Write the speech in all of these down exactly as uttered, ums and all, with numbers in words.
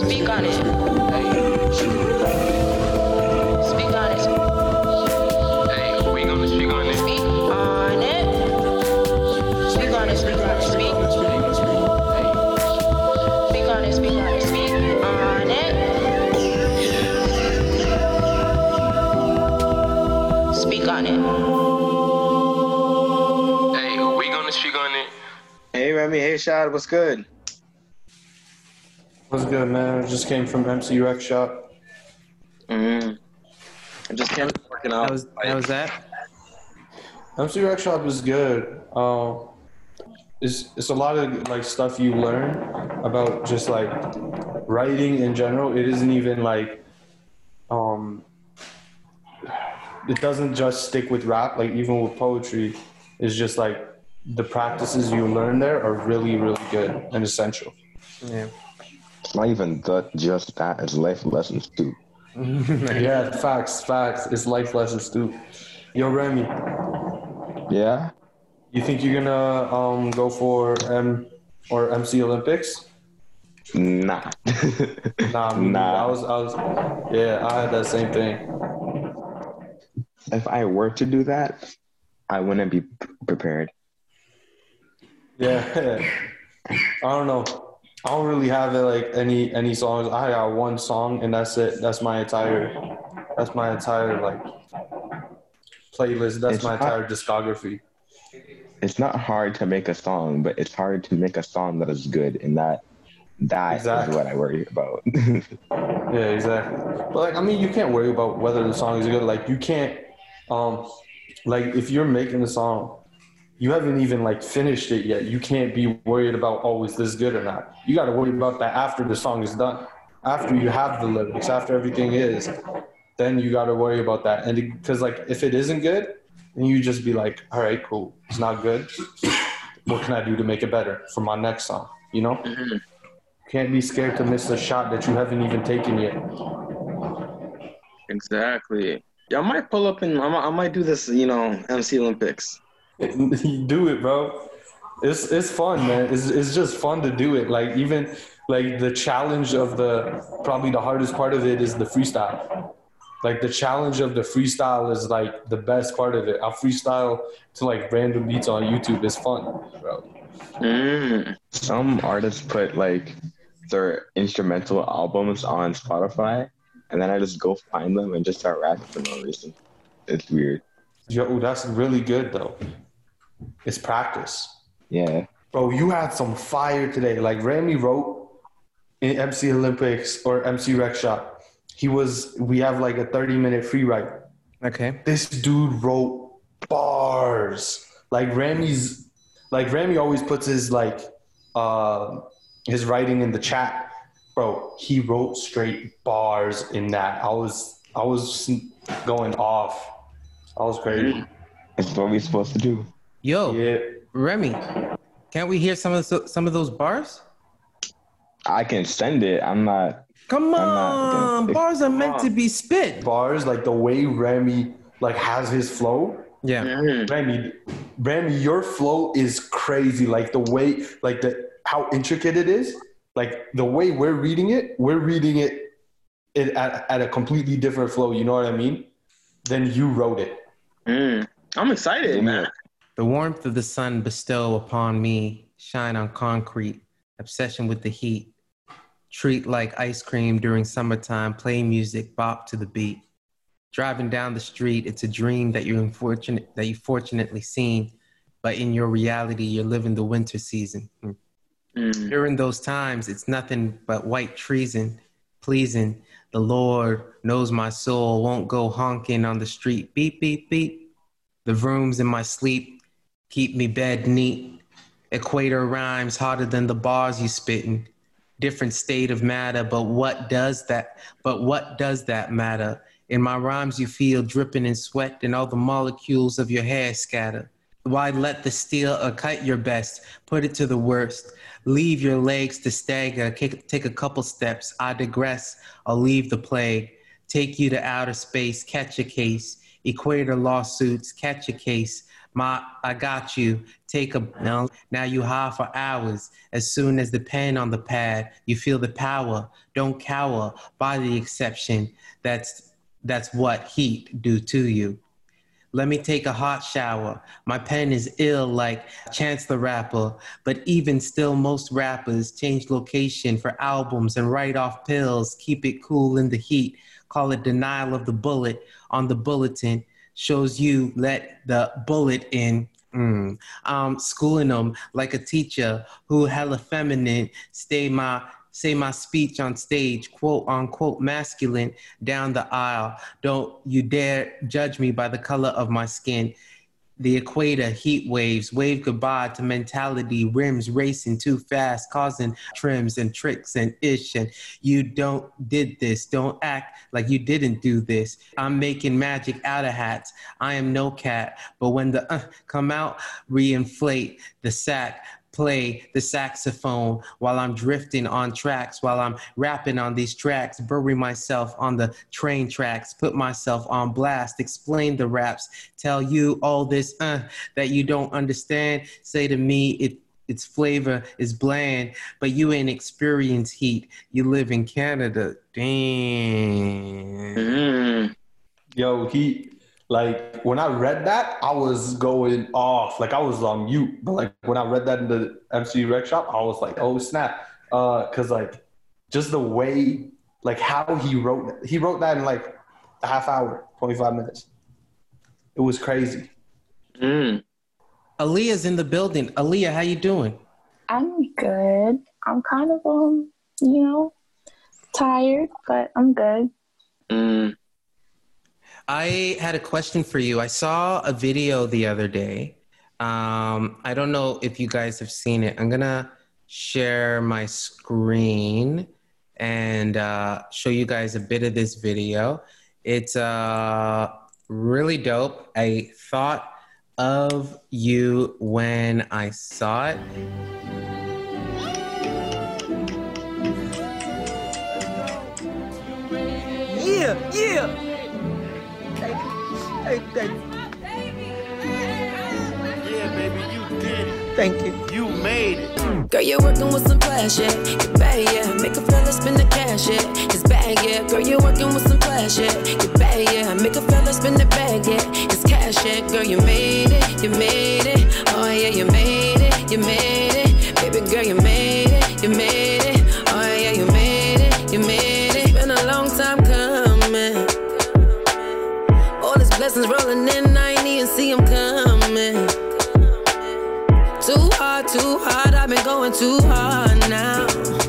Speak on it. Speak on it. Hey, we gonna speak on it. Speak on it. Speak on it. Speak on it. Speak. Speak on it. Speak on it. Speak on it. Speak on it. Hey, we gonna speak on it. Hey Remy, hey Shad, what's good? What's good, man? I just came from M C Rec Shop. Mm. I just came from working out. How was, how was that? M C Rec Shop is good. Um, it's it's a lot of like stuff you learn about just like writing in general. It isn't even like um, it doesn't just stick with rap. Like even with poetry, it's just like the practices you learn there are really really good and essential. Yeah. It's not even that, just that. It's life lessons too. Yeah, facts, facts. It's life lessons too. Yo, Remy, Yeah? you think you're gonna um go for M or M C Olympics? Nah. Nah, me neither. Nah. I was, I was, yeah, I had that same thing. If I were to do that, I wouldn't be p- prepared. Yeah, I don't know. I don't really have uh, like any any songs. I got one song and that's it. That's my entire, that's my entire like playlist. That's It's my not- entire discography. It's not hard to make a song, but it's hard to make a song that is good, and that that Exactly. is what I worry about. Yeah, exactly. But like, I mean, you can't worry about whether the song is good. Like, you can't, um, like if you're making a song, you haven't even like finished it yet. You can't be worried about, oh, is this good or not? You got to worry about that after the song is done, after you have the lyrics, after everything is, then you got to worry about that. And because like, if it isn't good, then you just be like, all right, cool. It's not good. What can I do to make it better for my next song? You know? Mm-hmm. Can't be scared to miss a shot that you haven't even taken yet. Exactly. Yeah, I might pull up and I might, I might do this, you know, M C Olympics. You do it, bro. It's it's fun, man. It's it's just fun to do it. Like even like the challenge of the probably the hardest part of it is the freestyle. Like the challenge of the freestyle is like the best part of it. I freestyle to like random beats on YouTube. It's fun, bro. Mm. Some artists put like their instrumental albums on Spotify, and then I just go find them and just start rapping for no reason. It's weird. Yo, that's really good though. It's practice. Yeah. Bro, you had some fire today. Like Remy wrote in M C Olympics or M C Rec Shop. He was, we have like a thirty minute free write. Okay. This dude wrote bars. Like Remy's, like Remy always puts his like, uh, his writing in the chat. Bro, he wrote straight bars in that. I was, I was going off. I was crazy. It's what we're supposed to do. Yo, Yeah. Remy, can't we hear some of the, some of those bars? I can send it. I'm not. Come I'm not on, against- bars are meant to be spit. Bars, like the way Remy like has his flow. Yeah. Mm. Remy, Remy, your flow is crazy. Like the way, like the how intricate it is. Like the way we're reading it, we're reading it, it at, at a completely different flow. You know what I mean? Then you wrote it. Mm. I'm excited, Yeah. man. The warmth of the sun bestow upon me, shine on concrete, obsession with the heat. Treat like ice cream during summertime, play music, bop to the beat. Driving down the street, it's a dream that you're unfortunate that you fortunately seen, but in your reality, you're living the winter season. Mm. During those times, it's nothing but white treason, pleasing. The Lord knows my soul won't go honking on the street. Beep, beep, beep. The rooms in my sleep keep me bed neat. Equator rhymes harder than the bars you spitting. Different state of matter, but what does that, but what does that matter? In my rhymes you feel dripping in sweat and all the molecules of your hair scatter. Why let the steel or cut your best, put it to the worst. Leave your legs to stagger, kick, take a couple steps. I digress, I'll leave the plague. Take you to outer space, catch a case. Equator lawsuits, catch a case. My, I got you. Take a now. Now you high for hours. As soon as the pen on the pad, you feel the power. Don't cower by the exception. That's that's what heat do to you. Let me take a hot shower. My pen is ill like Chance the Rapper, but even still, most rappers change location for albums and write off pills. Keep it cool in the heat. Call it denial of the bullet on the bulletin. Shows you let the bullet in. Mm. Um, schooling them like a teacher who hella feminine. Stay my say my speech on stage, quote unquote masculine down the aisle. Don't you dare judge me by the color of my skin. The equator, heat waves, wave goodbye to mentality, rims racing too fast, causing trims and tricks and ish. And you don't did this. Don't act like you didn't do this. I'm making magic out of hats. I am no cat. But when the uh, come out, reinflate the sack. Play the saxophone while I'm drifting on tracks, while I'm rapping on these tracks, bury myself on the train tracks, put myself on blast, explain the raps, tell you all this uh, that you don't understand. Say to me, it its flavor is bland, but you ain't experienced heat. You live in Canada. Damn. Mm. Yo, he, like, when I read that, I was going off. Like, I was on mute. But, like, when I read that in the M C Rec Shop, I was like, oh, snap. Because, uh, like, just the way, like, how he wrote, he wrote that in, like, a half hour, twenty-five minutes. It was crazy. Mm. Aaliyah's in the building. Aaliyah, how you doing? I'm good. I'm kind of, um, you know, tired, but I'm good. Mm. I had a question for you. I saw a video the other day. Um, I don't know if you guys have seen it. I'm going to share my screen and uh, show you guys a bit of this video. It's uh, really dope. I thought of you when I saw it. Yeah, yeah. Hey, thank you. Yeah, baby, you did it. Thank you. You made it. Girl, you're working with some flash, yeah. You're bad, yeah. Make a fella spend the cash, yeah. It's bad, yeah. Girl, you're working with some flash, yeah. You're bad, yeah. Make a fella spend the bag, yeah. It's cash, yeah. Girl, you made it. You made it. Oh, yeah, you made it. You made it. Baby girl, you made it. You made it. Oh, yeah, you made it. You made it. It's been a long time coming. Blessings rolling in, I ain't even see them coming. Too hard, too hard, I've been going too hard now.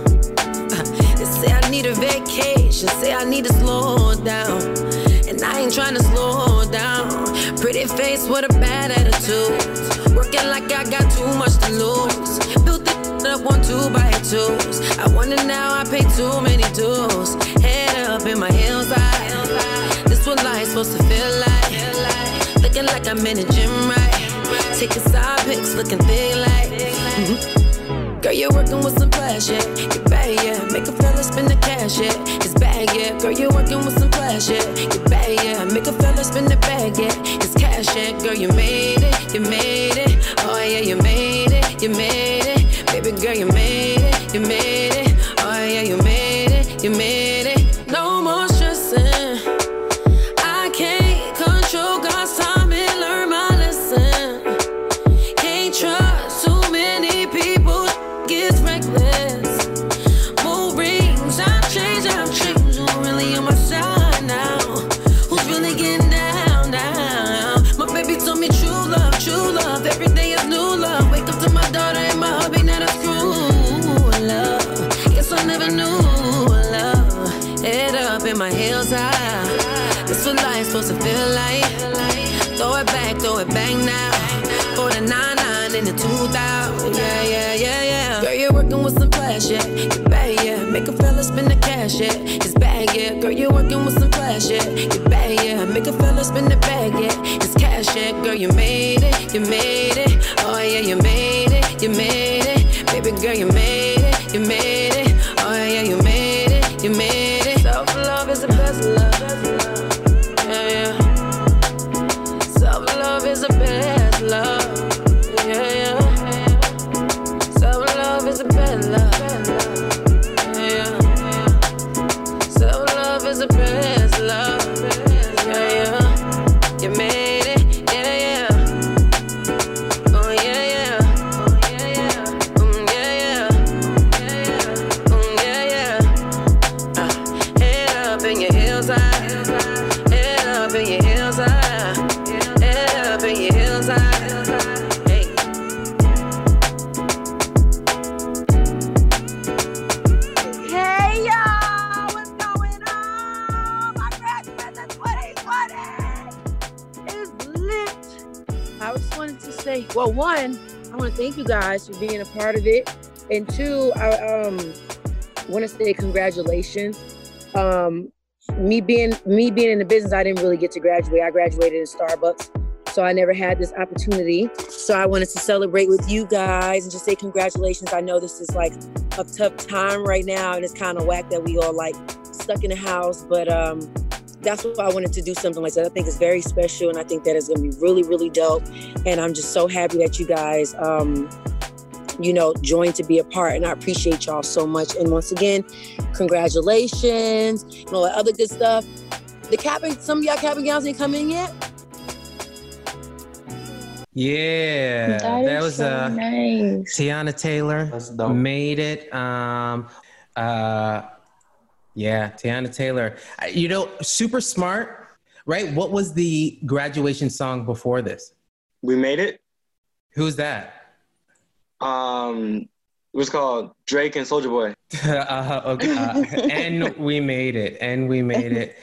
They say I need a vacation, say I need to slow down. And I ain't trying to slow down. Pretty face with a bad attitude. Working like I got too much to lose. Built it up one, two by twos. I wonder now I pay too many dues. Head up in my heels high. This what life's supposed to feel like. Looking like I'm in a gym, right? Taking side pics, looking thick like. Mm-hmm. Girl, you're working with some flash, yeah. You're bad, yeah. Make a fella spend the cash, yeah. It's bad, yeah. Girl, you're working with some flash, yeah. You're bad, yeah. Make a fella spend the bag, yeah. It's cash, yeah. Girl, you made it. You made it. Oh, yeah, you made it. You made it. Baby girl, you made it. You made it. Oh, yeah, you made it. You made it. No more stressing. I can't control God's time and learn my lesson. Can't trust too many people. Gets reckless. More rings, I've changed, I've changed. Who's really on my side now? Who's really getting down, down? My baby told me true love, true love. Every day is new love. Wake up to my daughter and my hubby, now that's true love. Guess I never knew love. Head up in my heels high. This what life's supposed to feel like. Throw it back, throw it back now. For the nine nine in the two thousand. Yeah, yeah, yeah, yeah. Girl, you're working with some flash, yeah. You're bad, yeah. Make a fella spend the cash, yeah. It's bad, yeah. Girl, you're working with some flash, yeah. You're bad, yeah. Make a fella spend the bag, yeah. It's cash, yeah. Girl, you made it. You made it. Oh, yeah, you made it. You made it. Baby girl, you made it. You made it. Oh, yeah, you made it. You made it. Self-love is the best love. Yeah, yeah. Self-love is the best love. Well, one, I want to thank you guys for being a part of it. And two, I um, want to say congratulations. Um, me being me being in the business, I didn't really get to graduate. I graduated in Starbucks, so I never had this opportunity. So I wanted to celebrate with you guys and just say congratulations. I know this is like a tough time right now, and it's kind of whack that we all like stuck in the house, but um, that's why I wanted to do something like that. I think it's very special, and I think that is going to be really, really dope. And I'm just so happy that you guys, um, you know, joined to be a part, and I appreciate y'all so much. And once again, congratulations and all that other good stuff. The cap and some of y'all cap and gowns ain't come in yet. Yeah, that, that was so uh, nice. Tiana Taylor made it. Um, uh, yeah, Tiana Taylor. You know, super smart, right? What was the graduation song before this? We Made It. Who's that? Um, it was called Drake and Soulja Boy. uh, okay. uh, and We Made It. And We Made It.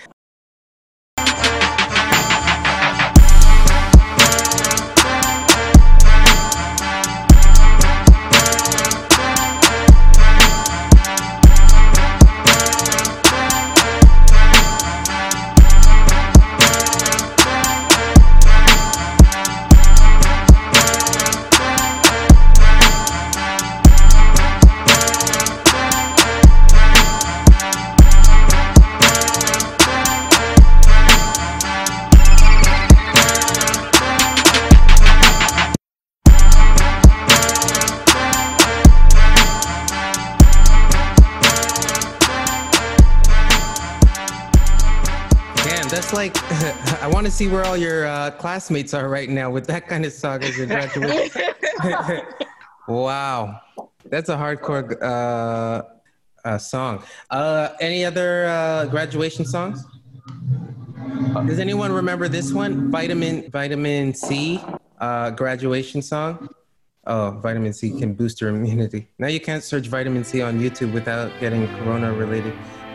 That's like, I want to see where all your uh, classmates are right now with that kind of song as your graduation. Wow. That's a hardcore uh, uh, song. Uh, any other uh, graduation songs? Does anyone remember this one? Vitamin Vitamin C uh, graduation song? Oh, vitamin C can boost your immunity. Now you can't search vitamin C on YouTube without getting corona related.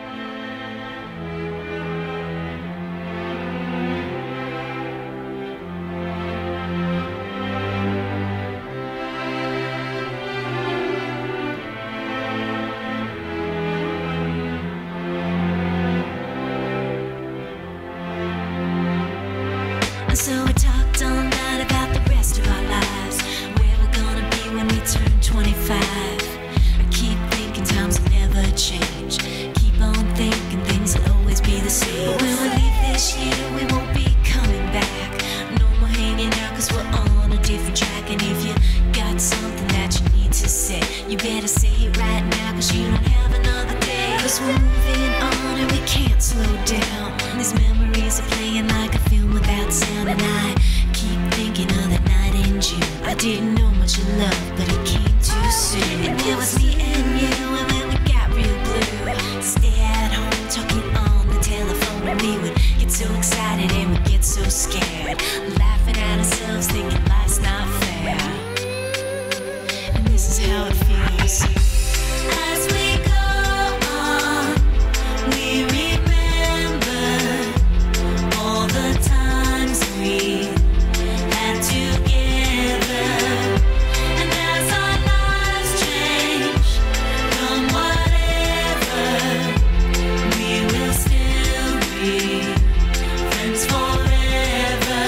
So we talked all night about the rest of our lives, where we're gonna be when we turn twenty-five. I keep thinking times will never change. Keep on thinking things will always be the same. But when we leave this year, we won't be coming back. No more hanging out, cause we're on a different track. And if you got something that you need to say, you better say it right now, cause you don't have another day. Cause we're moving on and we can't slow down. These memories are playing like a film without sound. And I keep thinking of that night in June. I didn't know much of love, but it came too soon. And it was me and you, and then we got real blue. Stay at home talking on the telephone, and we would get so excited and we'd get so scared, laughing at ourselves, thinking life's not fair. And this is how it feels. As we go on, we remember all the times we had together. And as our lives change from whatever, we will still be friends forever.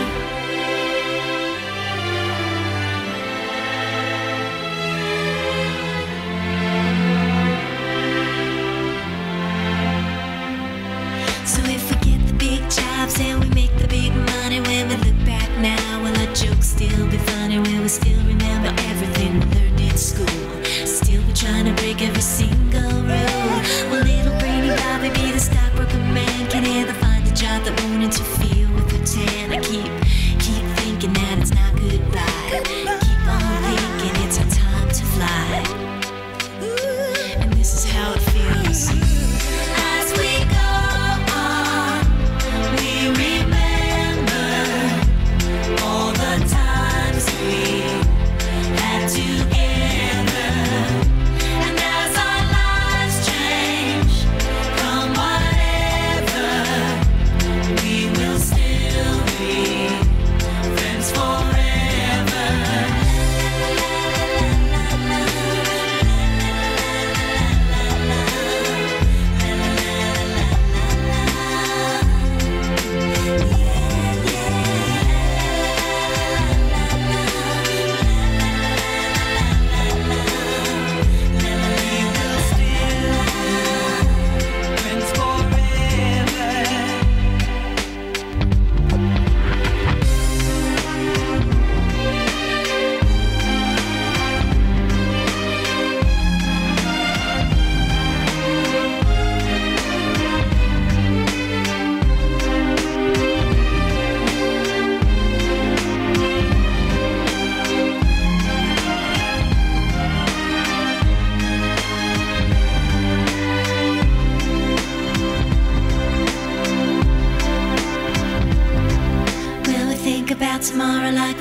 So if we get the big jobs and we make the big money, when we look back now, will our jokes still be funny? Will we still remember everything we learned in school? Still be trying to break every single rule? Will little brainy Bobby be the stockbroker man? Can he ever find a job that won't interfere with the tan? I keep, keep thinking that it's not goodbye. Keep on thinking it's our time to fly. And this is how it feels. As we go on, we remember all the times we had together. And as our lives change from whatever, we will still be friends forever.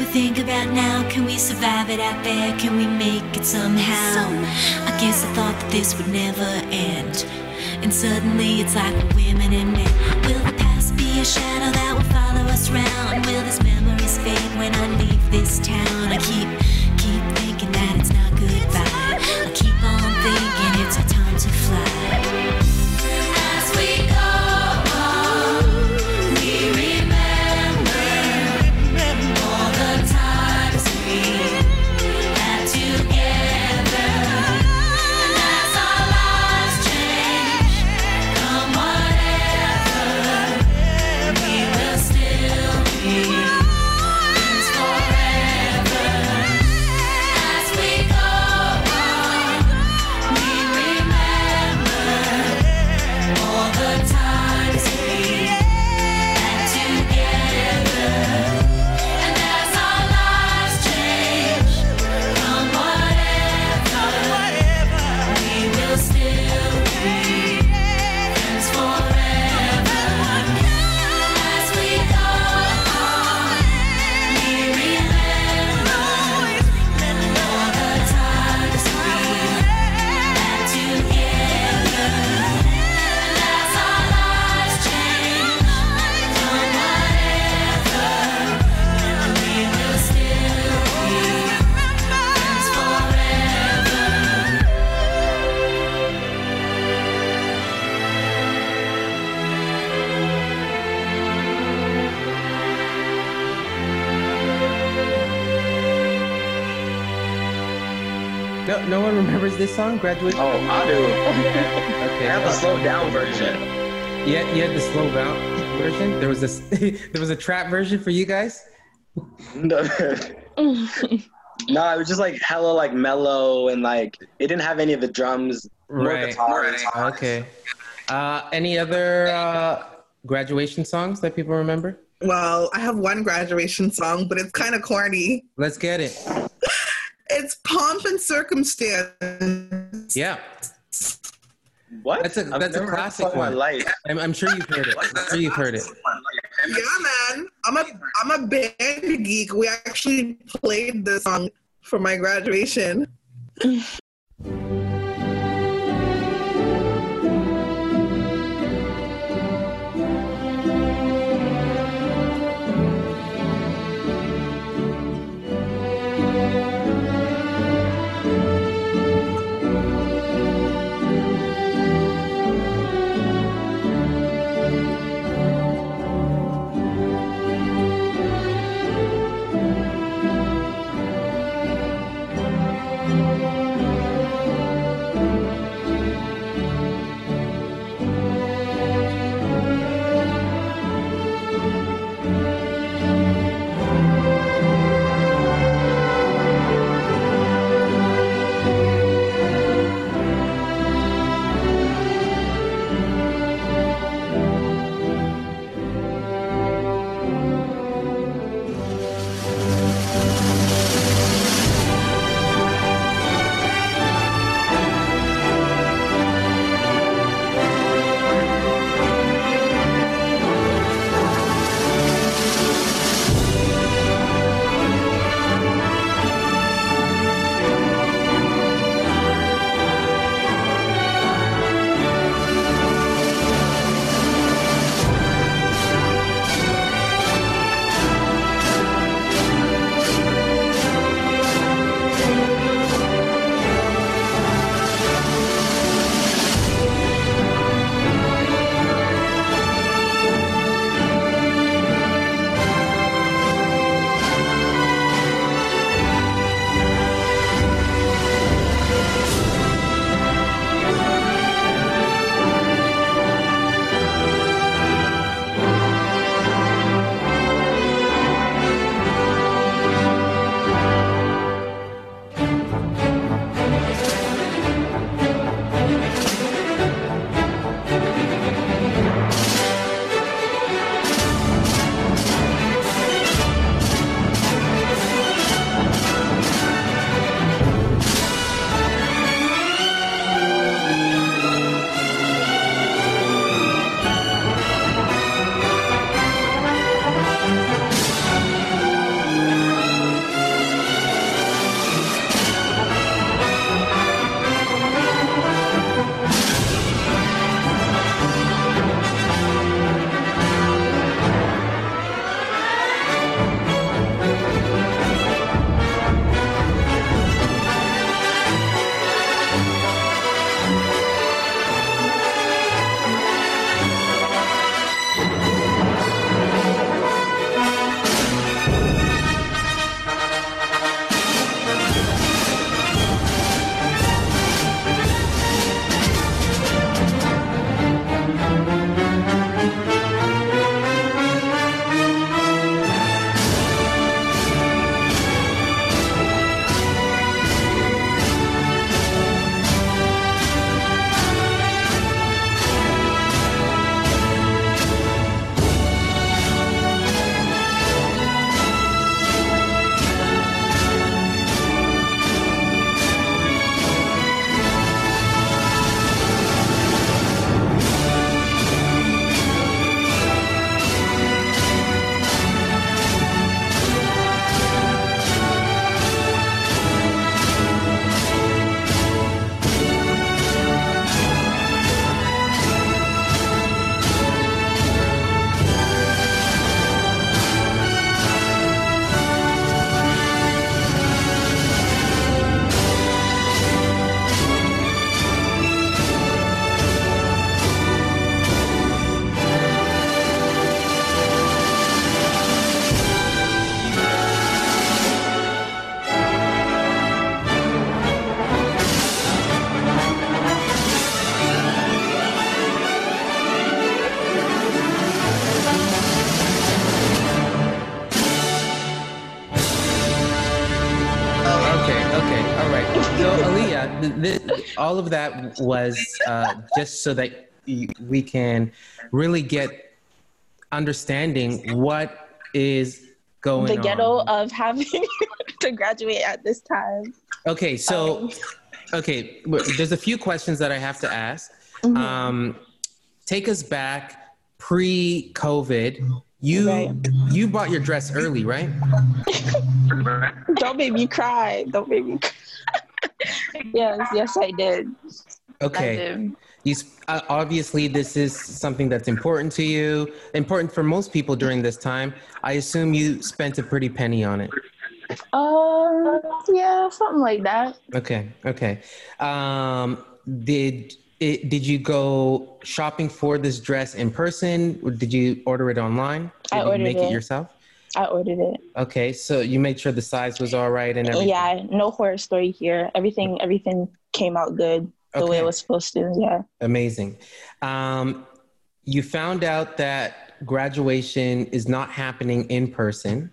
think about now, can we survive it out there? Can we make it somehow? somehow? I guess I thought that this would never end. And suddenly it's like we're women and men. Will the past be a shadow that will follow us round? Will these memories fade when I leave this town? I keep, keep thinking that it's not goodbye. I keep on thinking it's our time to fly. As we go on, we remember all the times we had together. And as our lives change, come whatever, we will still be friends forever. As we go on, we remember all the times we had together. And as our lives change, come whatever, we will still be friends forever. As we go on, we remember all the times we had together. And as our lives change, come whatever, we will still be friends forever. No, no one remembers this song, Graduation? Oh, I do. Okay. I have the slow down version. Yeah, you had the slow down version. There was this. There was a trap version for you guys. No, no, it was just like hella like mellow and like it didn't have any of the drums. More Right. guitar and guitars. Okay. Uh, any other uh, graduation songs that people remember? Well, I have one graduation song, but it's kind of corny. Let's get it. It's Pomp and Circumstance. Yeah. What? That's a I've that's a never heard classic that in my one. life. I'm, I'm sure you've heard it. I'm sure you've heard it. Yeah, man. I'm a I'm a band geek. We actually played this song for my graduation. So, Aaliyah, th- th- all of that was uh, just so that y- we can really get understanding what is going The on. ghetto of having to graduate at this time. Okay, so, Um, okay, w- there's a few questions that I have to ask. Mhm. Um, take us back pre-COVID. You Right. you bought your dress early, right? Don't make me cry. Don't make me cry. Yes, yes, I did. Okay. I did. You s- uh, obviously this is something that's important to you, important for most people during this time. I assume you spent a pretty penny on it. Um, yeah, something like that. Okay, okay. Um, did it, did you go shopping for this dress in person? Or did you order it online? Did I you ordered make it it. yourself? I ordered it. Okay, so you made sure the size was all right and everything. Yeah, no horror story here. Everything, everything came out good the way Okay. it was supposed to. Yeah. Amazing. Um, you found out that graduation is not happening in person.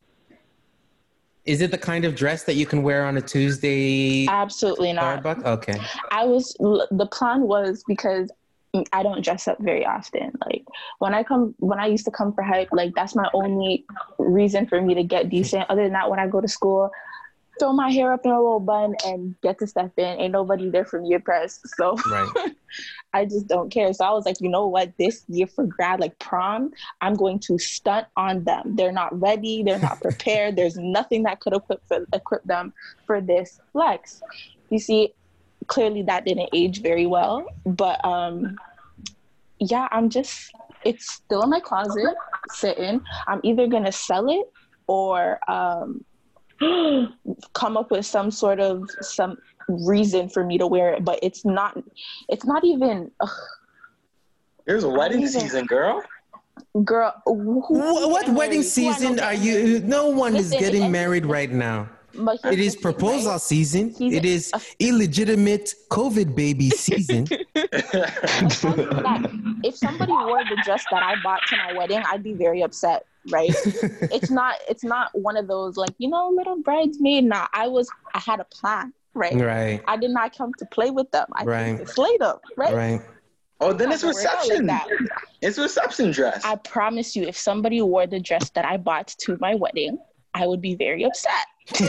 Is it the kind of dress that you can wear on a Tuesday? Absolutely not. Starbucks? Okay. I was, the plan was because I don't dress up very often. Like when I come, when I used to come for hype, like that's my only reason for me to get decent. Other than that, when I go to school, throw my hair up in a little bun and get to step in. Ain't nobody there for me to press. So Right. I just don't care. So I was like, you know what? This year for grad, like prom, I'm going to stunt on them. They're not ready. They're not prepared. There's nothing that could equip, for, equip them for this flex. You see, clearly that didn't age very well. But um, yeah, I'm just, it's still in my closet sitting. I'm either going to sell it or um, come up with some sort of some reason for me to wear it, but it's not it's not even ugh. It was a wedding even- season, girl. Girl, who- What, what getting wedding married? Who I know season are getting you? married? No one Listen, is getting it- married right now. But It here's is the thing, proposal right? season. He's It a- is illegitimate COVID baby season. That if somebody wore the dress that I bought to my wedding, I'd be very upset, right? it's not it's not one of those like, you know, little bridesmaid. Nah, I was I had a plan, right? Right. I did not come to play with them. I Right. came to slay them, right? Right. Oh, then it's Not gonna work out like reception. that. It's reception dress. I promise you, if somebody wore the dress that I bought to my wedding, I would be very upset.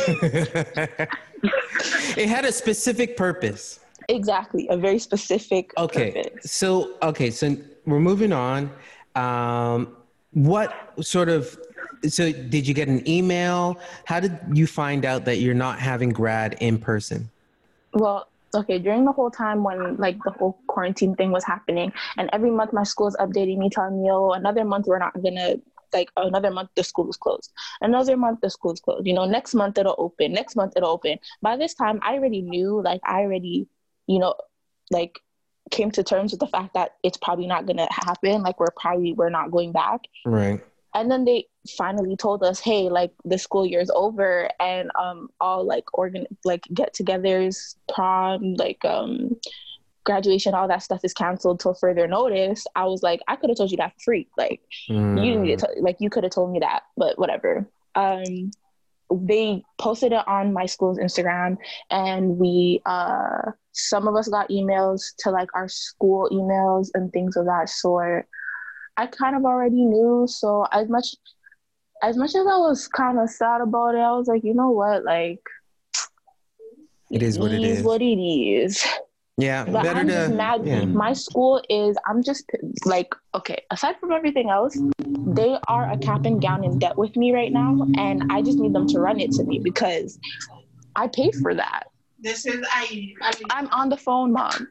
It had a specific purpose. Exactly, a very specific Okay. purpose. So, okay. So we're moving on. Um, what sort of, so did you get an email? How did you find out that you're not having grad in person? Well, okay, during the whole time when like the whole quarantine thing was happening, and every month my school's updating me, telling me, oh, another month we're not gonna, like another month the school is closed. Another month the school's closed. You know, next month it'll open. Next month it'll open. By this time, I already knew, like I already, you know, like came to terms with the fact that it's probably not gonna happen. Like we're probably we're not going back. Right. And then they finally told us, hey, like the school year's over and um all like organ like get-togethers, prom, like um graduation, all that stuff is canceled till further notice. I was like, I could have told you that for free. Like Mm. you didn't need to, like you could have told me that, but whatever. Um, they posted it on my school's Instagram, and we uh some of us got emails to like our school emails and things of that sort. I kind of already knew, so as much as much as I was kind of sad about it, I was like, you know what, like It is what it is. what it is. Yeah. But better I'm to. just mad. Yeah. My school is, I'm just like, okay, aside from everything else, they are a cap and gown in debt with me right now. And I just need them to run it to me because I paid for that. This is I. I'm on the phone, Mom.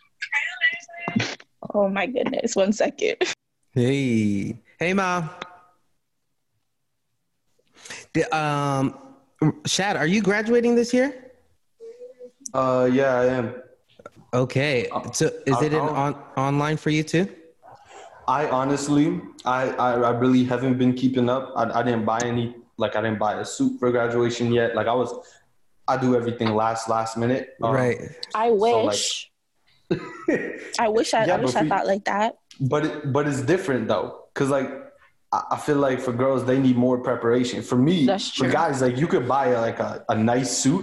Oh my goodness. One second. Hey, hey, Mom. The, um, Shad, are you graduating this year? Uh, yeah, I am. Okay, so is it an I'll- on online for you too? I honestly, I, I, I really haven't been keeping up. I, I didn't buy any, like I didn't buy a suit for graduation yet. Like I was, I do everything last, last minute. Um, Right. I so, like- wish. I wish I, Yeah, I wish but I we- thought like that. But it, but it's different though, cause like I, I feel like for girls they need more preparation. For me, That's for true. guys, like you could buy a, like a, a nice suit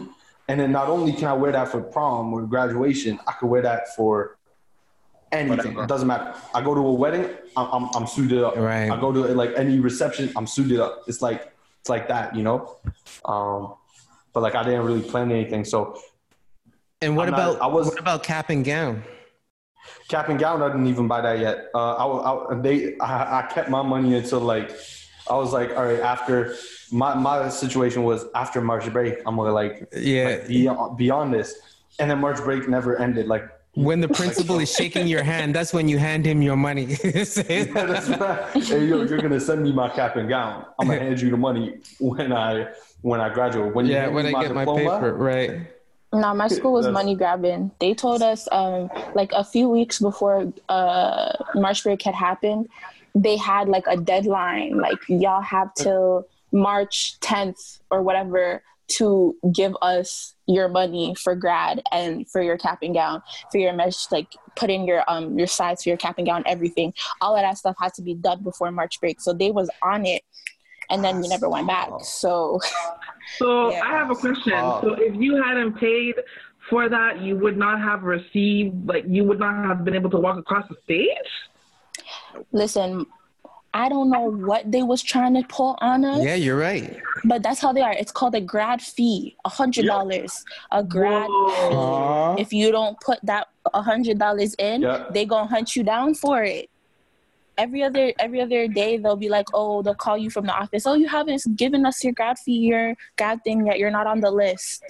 And then not only can I wear that for prom or graduation, I could wear that for anything. Whatever. It doesn't matter. I go to a wedding, I'm, I'm, I'm suited up. Right. I go to like any reception, I'm suited up. It's like it's like that, you know. Um, but like I didn't really plan anything. So. And what I'm about not, I was, what about cap and gown? Cap and gown, I didn't even buy that yet. Uh, I, I they I, I kept my money until like I was like, all right, after my my situation was after March break, I'm gonna like yeah like, beyond, beyond this, and then March break never ended. Like when the principal is shaking your hand, that's when you hand him your money. Yeah, that's right. Hey, yo, you're gonna send me my cap and gown. I'm gonna hand you the money when I when I graduate. When you yeah, hand when me I my get diploma, my paper, right. No, my school was That's- money grabbing. They told us um, like a few weeks before uh, March break had happened, they had like a deadline. Like y'all have till March tenth or whatever to give us your money for grad and for your cap and gown, for your mesh, like put in your um your size for your cap and gown, everything. All of that stuff had to be done before March break. So they was on it, and then we never went back. So. So Yeah. I have a question. Oh. So if you hadn't paid for that, you would not have received, like, you would not have been able to walk across the stage? Listen, I don't know what they was trying to pull on us. Yeah, you're right. But that's how they are. It's called a grad fee, a hundred dollars. A grad Whoa. fee. If you don't put that a hundred dollars in, Yeah. they gonna hunt you down for it. Every other every other day they'll be like, oh, they'll call you from the office. Oh, you haven't given us your grad fee, your grad thing yet. You're not on the list.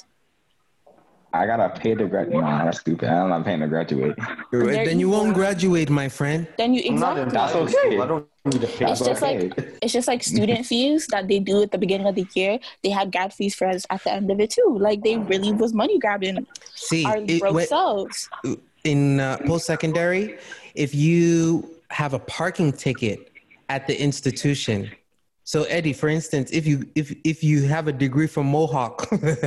I gotta pay to graduate. No, that's stupid. I'm not paying to graduate. There Then you you won't go. graduate, my friend. Then you I'm not in exactly. That's Bible okay. school. I don't need to pay. It's just okay. like it's just like student fees that they do at the beginning of the year. They had grad fees for us at the end of it too. Like they really was money grabbing See, our it- broke when- selves. in uh, post-secondary, if you have a parking ticket at the institution. So Eddie, for instance, if you if if you have a degree from Mohawk,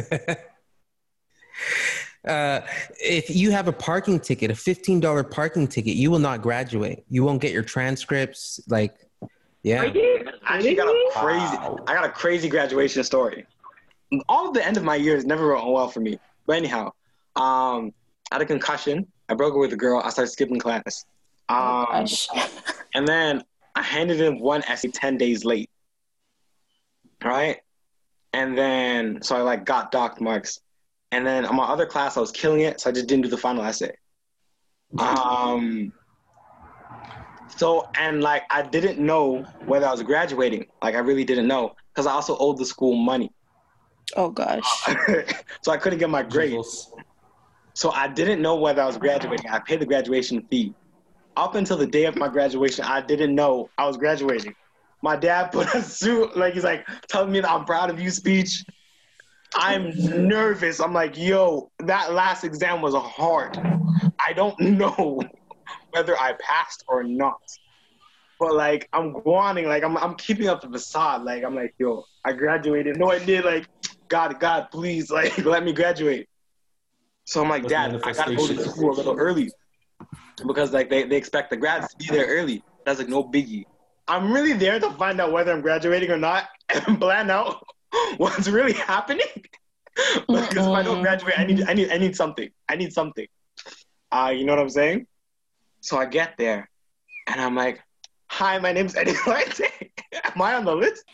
uh, if you have a parking ticket, a fifteen dollar parking ticket, you will not graduate. You won't get your transcripts. Like, yeah. Are you I actually got a kidding me? crazy, I got a crazy graduation story. All of the end of my years never went well for me. But anyhow, um, I had a concussion. I broke up with a girl. I started skipping class. Um, Gosh. and then I handed in one essay ten days late. All right. And then, so I like got docked marks. And then on my other class, I was killing it. So I just didn't do the final essay. Um, so, and like, I didn't know whether I was graduating. Like, I really didn't know because I also owed the school money. Oh gosh. So I couldn't get my grades. So I didn't know whether I was graduating. I paid the graduation fee. Up until the day of my graduation, I didn't know I was graduating. My dad put a suit, like he's like telling me that I'm proud of you speech. I'm nervous. I'm like, yo, that last exam was hard. I don't know whether I passed or not. But like, I'm wanting, like, I'm I'm keeping up the facade. Like, I'm like, yo, I graduated. No, I did. Like, God, God, please, like, let me graduate. So I'm like, Dad, I gotta go to school a little early because like they, they expect the grads to be there early. That's like no biggie. I'm really there to find out whether I'm graduating or not and plan out what's really happening. Because if I don't graduate, I need I need I need something. I need something. Uh, you know what I'm saying? So I get there and I'm like, hi, my name's Eddie Larte. Am I on the list?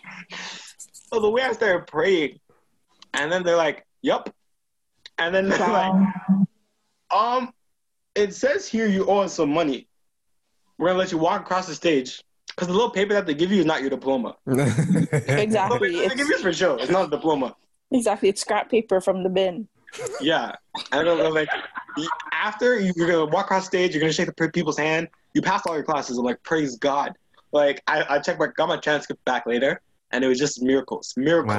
So the way I started praying, and then they're like, yup. And then they're Wow. like, um, it says here you owe us some money. We're gonna let you walk across the stage. Because the little paper that they give you is not your diploma. Exactly. They give you is for show. It's not a diploma. Exactly. It's scrap paper from the bin. Yeah. I don't know, like, after you're going to walk across stage, you're going to shake the people's hand. You passed all your classes. I'm like, praise God. Like, I, I checked my, got my transcript back later, and it was just miracles. Miracles.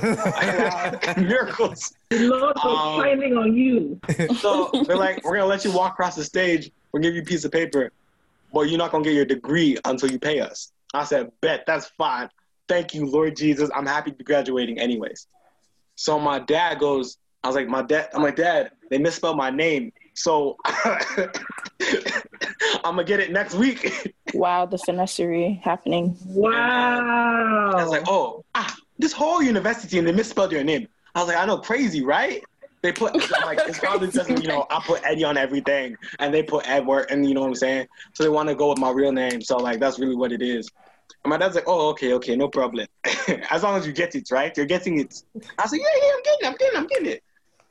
Wow. Miracles. The Lord was Um, shining on you. So they're like, we're going to let you walk across the stage. We'll give you a piece of paper. But you're not going to get your degree until you pay us. I said, bet, that's fine. Thank you, Lord Jesus. I'm happy to be graduating anyways. So my dad goes, I was like, my dad, I'm like, Dad, they misspelled my name. So I'm going to get it next week. Wow, the finessery happening. Wow. I was like, oh, ah, this whole university and they misspelled your name. I was like, I know, crazy, right? They put like his father says, you know, I put Eddie on everything, and they put Edward, and you know what I'm saying. So they want to go with my real name. So like that's really what it is. And my dad's like, oh, okay, okay, no problem. As long as you get it right, you're getting it. I said, yeah, yeah, I'm getting it, I'm getting it, I'm getting it.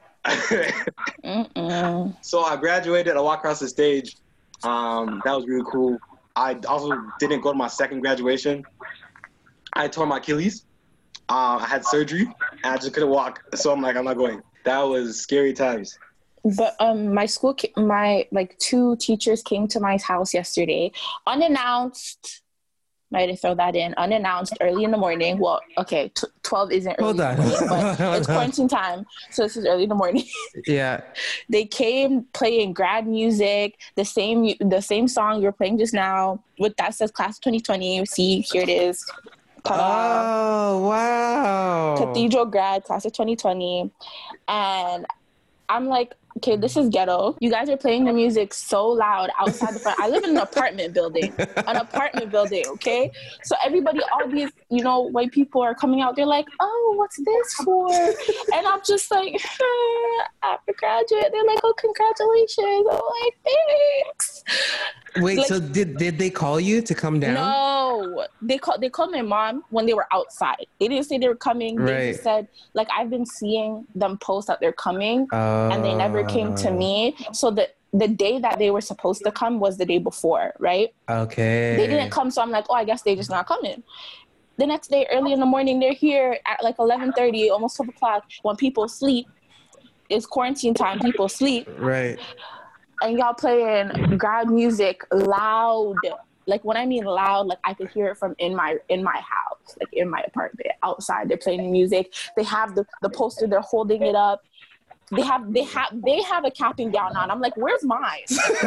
Mm-mm. So I graduated. I walked across the stage. Um, that was really cool. I also didn't go to my second graduation. I tore my Achilles. Uh, I had surgery, and I just couldn't walk. So I'm like, I'm not going. That was scary times. But um, my school, ca- my like two teachers came to my house yesterday, unannounced. Might to throw that in unannounced early in the morning. Well, okay, t- twelve isn't early Hold on. in the morning, but it's quarantine time, so this is early in the morning. Yeah. They came playing grad music, the same the same song you're playing just now. With that says class of twenty twenty. See, here it is. Ta-da. Oh wow! Cathedral grad class of twenty twenty, and I'm like, okay, this is ghetto. You guys are playing the music so loud outside the front. I live in an apartment building, an apartment building, okay? So everybody, all these, you know, white people are coming out. They're like, oh, what's this for? And I'm just like, after graduate. They're like, oh, congratulations. I'm like, thanks. Wait, Like- so did did they call you to come down? No, they called. They called my mom when they were outside. They didn't say they were coming. They Right. just said, like, I've been seeing them post that they're coming, and they never came to me. So the the day that they were supposed to come was the day before, right? Okay. They didn't come, so I'm like, oh, I guess they just not coming. The next day, early in the morning, they're here at like eleven thirty, almost twelve o'clock, when people sleep. It's quarantine time. People sleep. Right. And y'all playing grad music loud. Like when I mean loud, like I could hear it from in my in my house, like in my apartment. Outside, they're playing music. They have the, the poster, they're holding it up. They have they have they have a cap and gown on. I'm like, where's mine?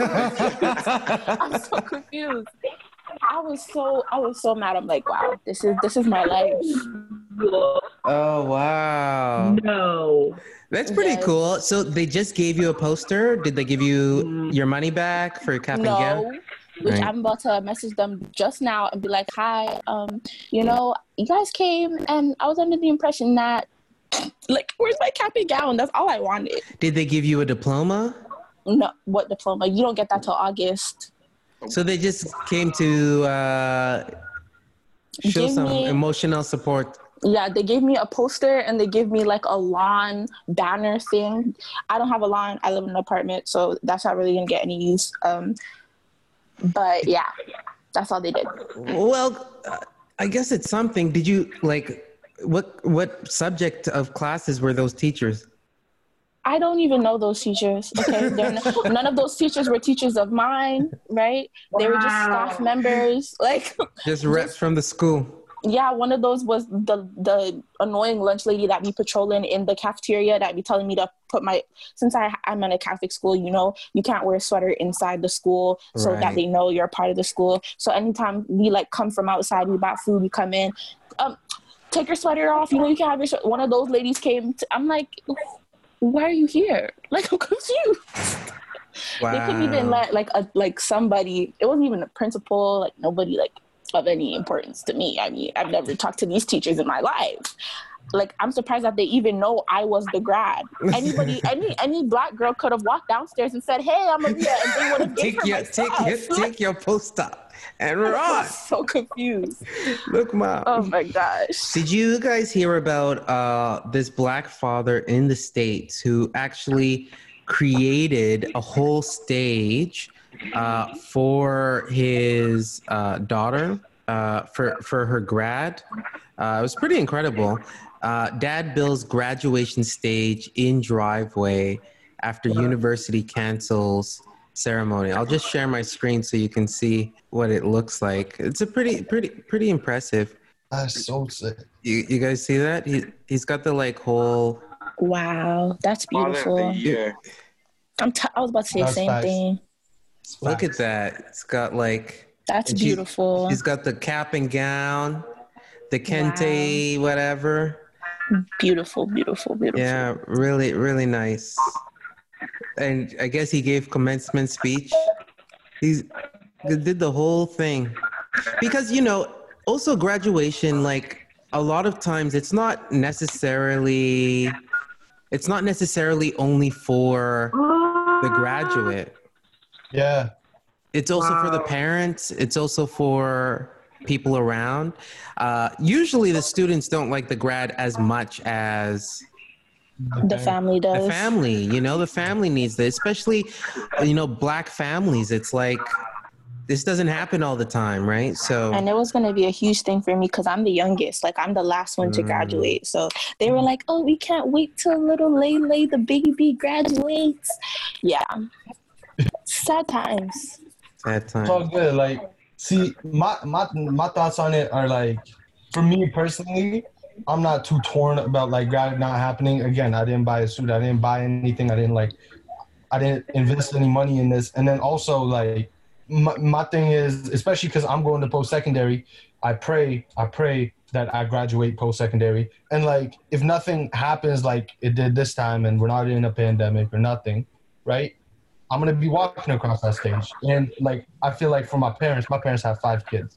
I'm so confused. I was so I was so mad. I'm like, wow, this is this is my life. Oh wow. No. That's pretty Yes. cool. So they just gave you a poster. Did they give you your money back for your cap and No, gown? which Right. I'm about to message them just now and be like, hi, um, you know, you guys came and I was under the impression that, like, where's my cap and gown? That's all I wanted. Did they give you a diploma? No, what diploma? You don't get that till August. So they just came to uh, show Give some me- emotional support. Yeah, they gave me a poster and they gave me like a lawn banner thing. I don't have a lawn. I live in an apartment, so that's not really gonna get any use. Um, but yeah, that's all they did. Well, uh, I guess it's something. Did you like what what subject of classes were those teachers? I don't even know those teachers. Okay, They're n- none of those teachers were teachers of mine, right? They were just staff members. Like, Just reps from the school. yeah, one of those was the the annoying lunch lady that be patrolling in the cafeteria that be telling me to put my, since I, I'm in a Catholic school, you know, you can't wear a sweater inside the school so that Right. they know you're a part of the school. So anytime we like come from outside, we bought food, we come in, um, take your sweater off, you know, you can have your sweater. One of those ladies came, to, I'm like, why are you here? Like, I'm confused. Wow. They couldn't even let like a like somebody, it wasn't even a principal, like nobody like of any importance to me. I mean, I've never talked to these teachers in my life. Like, I'm surprised that they even know I was the grad. Anybody, any any black girl could have walked downstairs and said, "Hey, I'm Maria," and they would have given Take her your my take stuff. your take your poster and I run. was so confused. Look, mom. Oh my gosh. Did you guys hear about uh, this black father in the States who actually created a whole stage uh, for his uh, daughter uh, for for her grad? Uh, it was pretty incredible. Uh, Dad builds graduation stage in driveway after university cancels ceremony. I'll just share my screen so you can see what it looks like. It's a pretty pretty pretty impressive. That's so sick. You you guys see that? He he's got the like whole. Wow, that's beautiful. I'm t- I was about to say the That's same facts. thing. Look at that. It's got like. That's and she- beautiful. He's got the cap and gown, the kente, whatever. Beautiful, beautiful, beautiful. Yeah, really, really nice. And I guess he gave commencement speech. He's he did the whole thing. Because, you know, also graduation, like a lot of times it's not necessarily It's not necessarily only for the graduate. Yeah. It's also Wow. for the parents. It's also for people around. Uh, usually the students don't like the grad as much as The family does. the family. You know, the family needs this, especially, you know, Black families. It's like, this doesn't happen all the time, right? So, And it was going to be a huge thing for me because I'm the youngest. Like, I'm the last one to Mm. graduate. So they were like, oh, we can't wait till little Lele, the baby, graduates. Yeah. Sad times. sad time. It's all good. Like, see, my, my my thoughts on it are like, for me personally, I'm not too torn about like grad not happening. Again, I didn't buy a suit. I didn't buy anything. I didn't like, I didn't invest any money in this. And then also like, my, my thing is, especially because I'm going to post-secondary, I pray, I pray that I graduate post-secondary. And like, if nothing happens like it did this time and we're not in a pandemic or nothing, right? I'm going to be walking across that stage. And like, I feel like for my parents, my parents have five kids.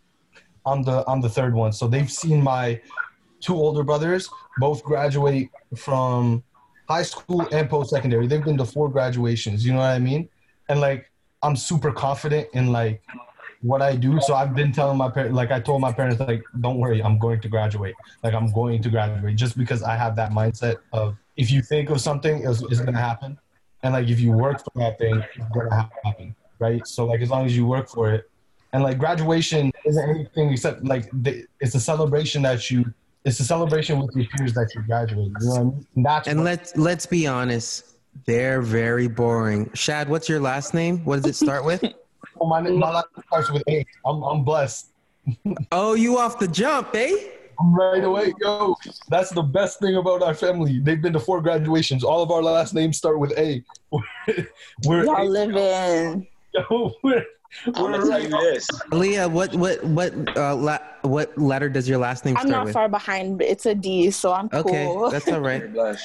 I'm the, I'm the third one. So they've seen my two older brothers both graduate from high school and post-secondary. They've been to four graduations, you know what I mean? And like, I'm super confident in like what I do. So I've been telling my parents, like I told my parents, like, don't worry, I'm going to graduate. Like I'm going to graduate just because I have that mindset of if you think of something, it's, it's going to happen. And like, if you work for that thing, it's going to happen, right? So like, as long as you work for it. And like graduation isn't anything except like, the, it's a celebration that you, it's a celebration with your peers that you graduate. You know what I mean? And, that's And what, let's let's be honest, they're very boring. Shad, what's your last name? What does it start with? oh, my, my last name starts with A. I'm, I'm blessed. Oh, you off the jump, eh? Right away, yo. That's the best thing about our family. They've been to four graduations. All of our last names start with A. We're Y'all A. living. Yo, we're, we're right this. Leah, what what what uh, la- what letter does your last name I'm start not with? far behind, but it's a D, so I'm Okay, cool. that's all right.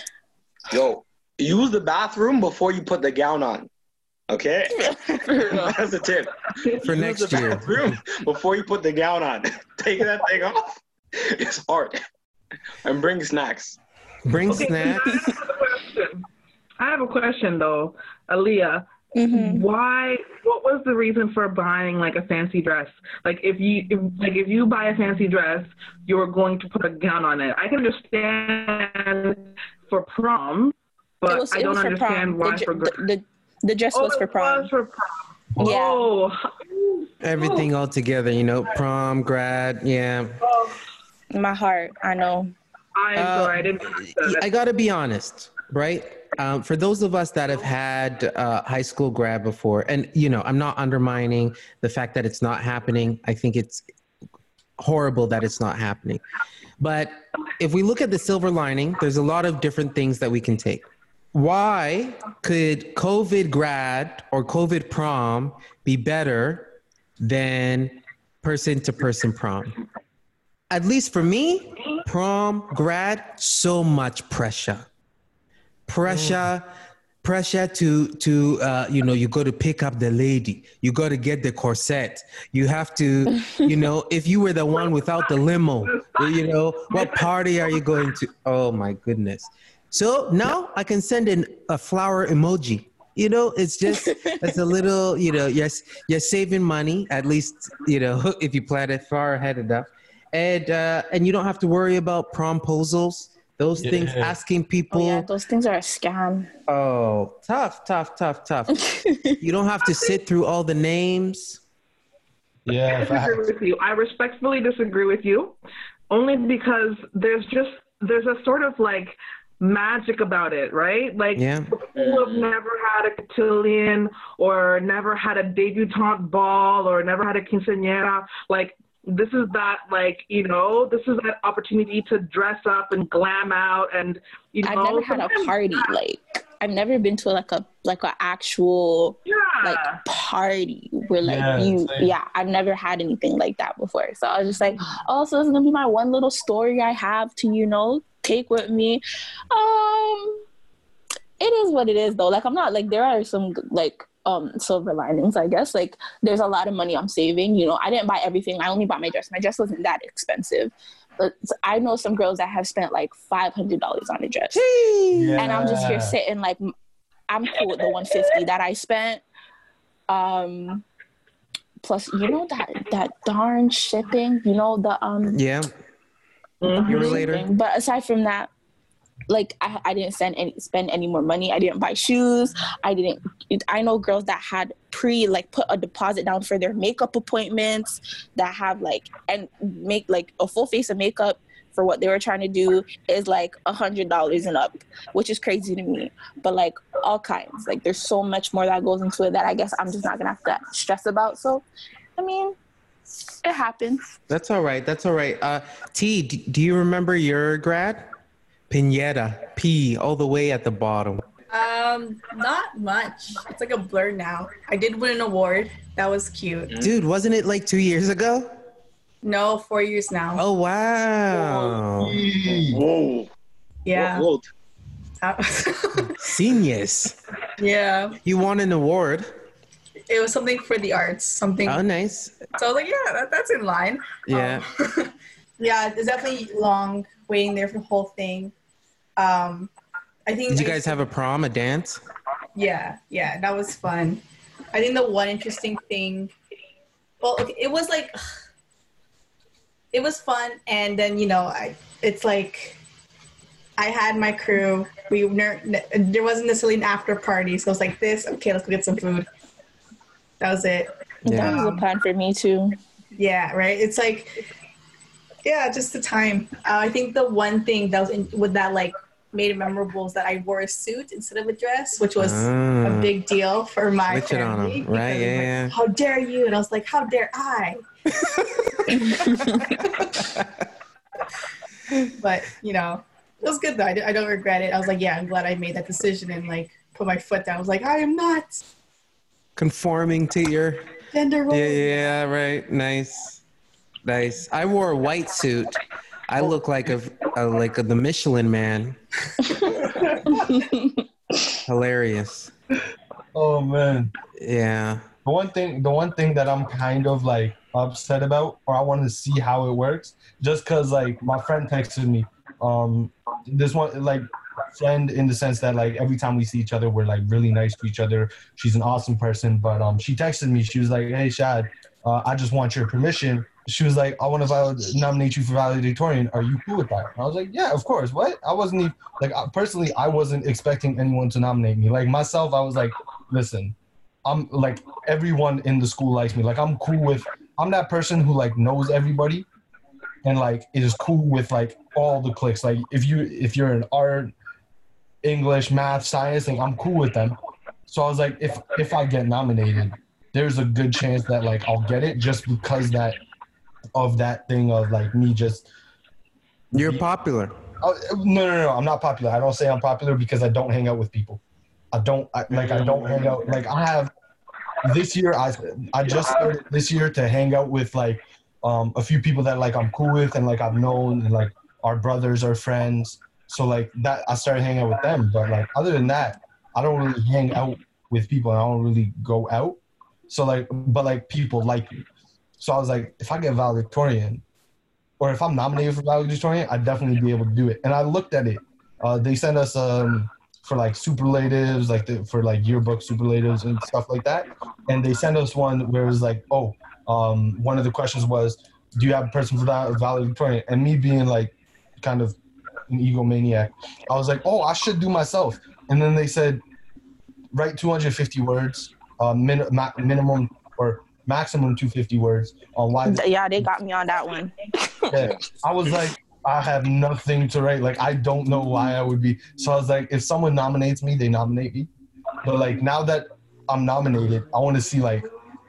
Yo, use the bathroom before you put the gown on. Okay? That's a tip. For Use next the year. bathroom before you put the gown on. Take that thing off. It's hard. And bring snacks. Bring Okay, snacks. I have a question. I have a question though, Aaliyah. Mm-hmm. Why? What was the reason for buying like a fancy dress? Like if you if, like if you buy a fancy dress, you're going to put a gown on it. I can understand for prom, but It was- I it don't was for understand prom. why The, for ju- girls. the, the, the dress Oh, was for it prom. was for prom. Yeah. Oh, Everything all together, you know, prom, grad, yeah. My heart, I know. I'm Uh, sorry, I didn't. I gotta be honest, right? Um, for those of us that have had uh, high school grad before, and you know, I'm not undermining the fact that it's not happening. I think it's horrible that it's not happening. But if we look at the silver lining, there's a lot of different things that we can take. Why could COVID grad or COVID prom be better than person-to-person prom? At least for me, prom, grad, so much pressure. Pressure, pressure to, to uh, you know, you got to pick up the lady. You got to get the corset. You have to, you know, if you were the one without the limo, you know, what party are you going to? Oh, my goodness. So now I can send in a flower emoji. You know, it's just, it's a little, you know, yes, you're saving money, at least, you know, if you plan it far ahead enough. And uh, and you don't have to worry about promposals. Those Yeah. things, asking people. Oh, yeah, those things are a scam. Oh, tough, tough, tough, tough. You don't have to sit through all the names. I Yeah, disagree with you. I respectfully disagree with you, only because there's just there's a sort of like magic about it, right? Like Yeah. people who have never had a cotillion or never had a debutante ball or never had a quinceañera, like this is that like, you know, this is that opportunity to dress up and glam out and, you know. I've never had a sometimes- party. Like, I've never been to like a like an actual Yeah. like party where like Yeah, you same. yeah I've never had anything like that before. So I was just like, oh, so this is gonna be my one little story I have to, you know, take with me. Um, it is what it is though. Like I'm not like there are some like um silver linings, I guess. Like there's a lot of money I'm saving. You know, I didn't buy everything. I only bought my dress. My dress wasn't that expensive. But I know some girls that have spent like five hundred dollars on a dress. Yeah. And I'm just here sitting like, I'm cool with the one hundred fifty that I spent. Um, plus, you know, that, that darn shipping, you know, the... um. Yeah. Mm-hmm. You're later. But aside from that, like I, I didn't spend any spend any more money. I didn't buy shoes. I didn't. I know girls that had pre like put a deposit down for their makeup appointments, that have like and make like a full face of makeup for what they were trying to do is like a hundred dollars and up, which is crazy to me. But like all kinds, like there's so much more that goes into it that I guess I'm just not gonna have to stress about. So, I mean, it happens. That's all right. That's all right. Uh, T, d- do you remember your grad? Pinata, P, all the way at the bottom. Um, not much. It's like a blur now. I did win an award. That was cute. Dude, wasn't it like two years ago? No, four years now. Oh, wow. Whoa. Yeah. Whoa. Seniors. Yeah. You won an award. It was something for the arts. Something. Oh, nice. So I was like, yeah, that, that's in line. Yeah. Um, yeah, it's definitely long waiting there for the whole thing. Um, I think. Did you I, guys have a prom, a dance? Yeah, yeah, that was fun. I think the one interesting thing, well, okay, it was like, it was fun, and then you know, I it's like, I had my crew. We were, there wasn't necessarily an after party, so it was like this. Okay, let's go get some food. That was it. Yeah. That was a plan for me too. Yeah, right. It's like. Yeah, just the time. Uh, I think the one thing that was in, with that like made it memorable is that I wore a suit instead of a dress, which was Ah. a big deal for my Switch it on family. 'em, right? because Yeah, it was like, yeah. How dare you? And I was like, how dare I? But you know, it was good though. I, I don't regret it. I was like, yeah, I'm glad I made that decision and like put my foot down. I was like, I am not Conforming to your gender role. Yeah, yeah, right. Nice. Nice. I wore a white suit. I look like a, a like a, the Michelin Man. Hilarious. Oh man. Yeah. The one thing, the one thing that I'm kind of like upset about, or I wanted to see how it works, just because like my friend texted me, um, this one like friend in the sense that like every time we see each other, we're like really nice to each other. She's an awesome person, but um, she texted me. She was like, "Hey Shad, uh, I just want your permission." She was like, "I want to valid- nominate you for valedictorian. Are you cool with that?" And I was like, "Yeah, of course." What? I wasn't even like I, personally, I wasn't expecting anyone to nominate me. Like myself, I was like, "Listen, I'm like everyone in the school likes me. Like I'm cool with. I'm that person who like knows everybody, and like is cool with like all the cliques. Like if you if you're in art, English, math, science, thing, I'm cool with them. So I was like, if if I get nominated, there's a good chance that like I'll get it just because that of that thing of like me just. You're popular. Oh, no, no, no, I'm not popular. I don't say I'm popular because I don't hang out with people. I don't I, like. I don't hang out. Like I have this year. I I just started this year to hang out with like um a few people that like I'm cool with and like I've known and like our brothers are friends. So like that, I started hanging out with them. But like other than that, I don't really hang out with people. And I don't really go out. So like, but like people like me. So I was like, if I get valedictorian, or if I'm nominated for valedictorian, I'd definitely be able to do it. And I looked at it. Uh, they sent us um for like superlatives, like the, for like yearbook superlatives and stuff like that. And they sent us one where it was like, oh, um, one of the questions was, do you have a person for that valedictorian? And me being like, kind of an egomaniac, I was like, oh, I should do myself. And then they said, write two hundred fifty words, uh, min- ma- minimum or maximum two hundred fifty words on why. Yeah, they got me on that one. Yeah. I was like, I have nothing to write. Like, I don't know why I would be. So I was like, if someone nominates me, they nominate me. But like, now that I'm nominated, I want to see like,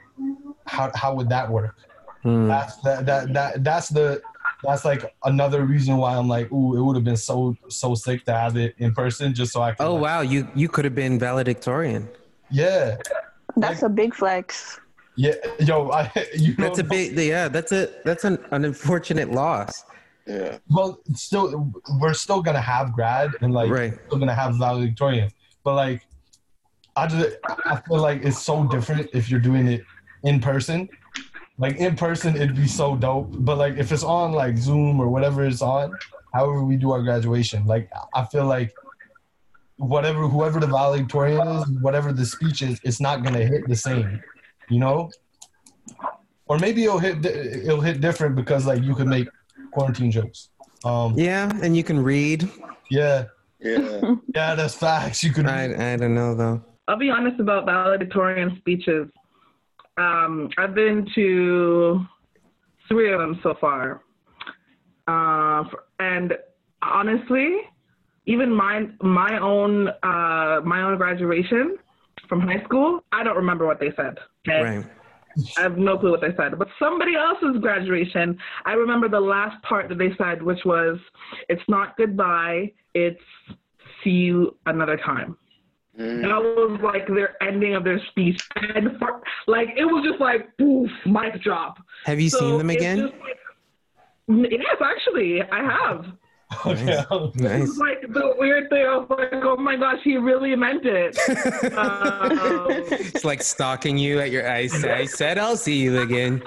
how how would that work? Hmm. That's that that that that's the. That's like another reason why I'm like, ooh, it would have been so so sick to have it in person, just so I could. Oh like, wow, you you could have been valedictorian. Yeah. That's like, a big flex. Yeah, yo, I you know. That's a big yeah. That's a that's an, an unfortunate loss. Yeah. Well, still, we're still gonna have grad and like right. still gonna have valedictorian, but like, I just I feel like it's so different if you're doing it in person. Like in person, it'd be so dope. But like if it's on like Zoom or whatever it's on, however we do our graduation, like I feel like whatever whoever the valedictorian is, whatever the speech is, it's not gonna hit the same, you know. Or maybe it'll hit it'll hit different because like you could make quarantine jokes. Um, yeah, and you can read. Yeah. Yeah. Yeah, that's facts. You can. I I don't know though. I'll be honest about valedictorian speeches. Um, I've been to three of them so far, uh, and honestly, even my my own uh, my own graduation from high school, I don't remember what they said. Okay? Right. I have no clue what they said. But somebody else's graduation, I remember the last part that they said, which was, "It's not goodbye, it's see you another time." Mm. That was like their ending of their speech. And for, like, it was just like, poof, mic drop. Have you so seen them again? Just, like, yes, actually, I have. Okay. Nice. It was like the weird thing. I was like, oh my gosh, he really meant it. um, It's like stalking you at your I said, I said I'll see you again.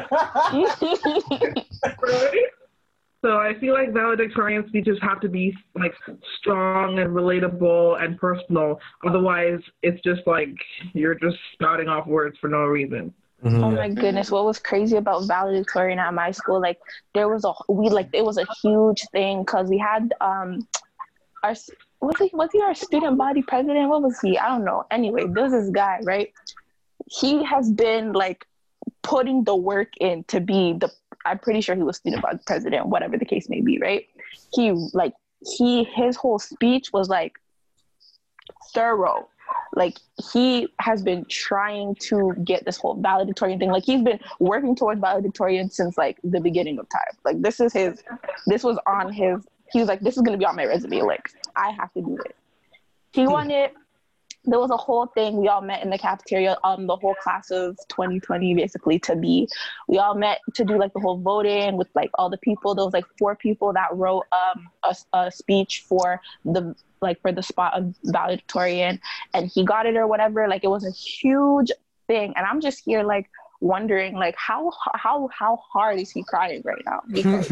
Right? So I feel like valedictorian speeches have to be like strong and relatable and personal. Otherwise, it's just like you're just spouting off words for no reason. Mm-hmm. Oh my goodness, what was crazy about valedictorian at my school, like there was a we like it was a huge thing because we had um our was he was he our student body president? What was he? I don't know. Anyway, there's this guy, right? He has been like putting the work in to be the I'm pretty sure he was student body president, whatever the case may be, right? He like he his whole speech was like thorough. Like he has been trying to get this whole valedictorian thing. Like he's been working towards valedictorian since like the beginning of time. Like this is his, this was on his, he was like, this is going to be on my resume. Like I have to do it. He won it. There was a whole thing. We all met in the cafeteria, um, the whole class of twenty twenty basically to be, we all met to do like the whole voting with like all the people. There was like four people that wrote um, a, a speech for the, like for the spot of valedictorian, and he got it or whatever. Like it was a huge thing. And I'm just here like wondering like how, how, how hard is he crying right now? Because